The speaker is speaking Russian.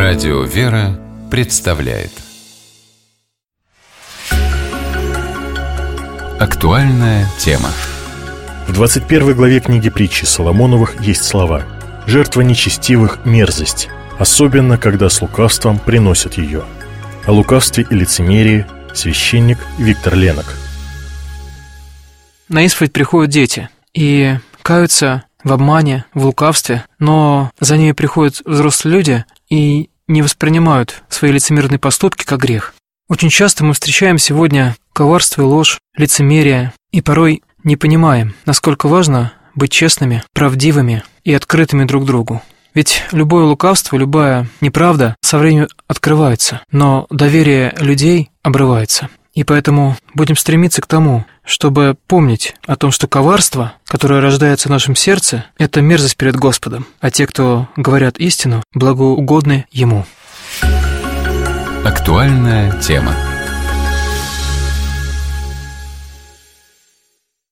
Радио «Вера» представляет актуальная тема. В 21 главе книги притчи Соломоновых есть слова: «Жертва нечестивых – мерзость, особенно когда с лукавством приносят ее». О лукавстве и лицемерии священник Виктор Ленок. На исповедь приходят дети и каются в обмане, в лукавстве, но за ними приходят взрослые люди и не воспринимают свои лицемерные поступки как грех. Очень часто мы встречаем сегодня коварство и ложь, лицемерие, и порой не понимаем, насколько важно быть честными, правдивыми и открытыми друг другу. Ведь любое лукавство, любая неправда со временем открывается, но доверие людей обрывается. И поэтому будем стремиться к тому, чтобы помнить о том, что коварство, которое рождается в нашем сердце, это мерзость перед Господом, а те, кто говорят истину, благоугодны Ему. Актуальная тема.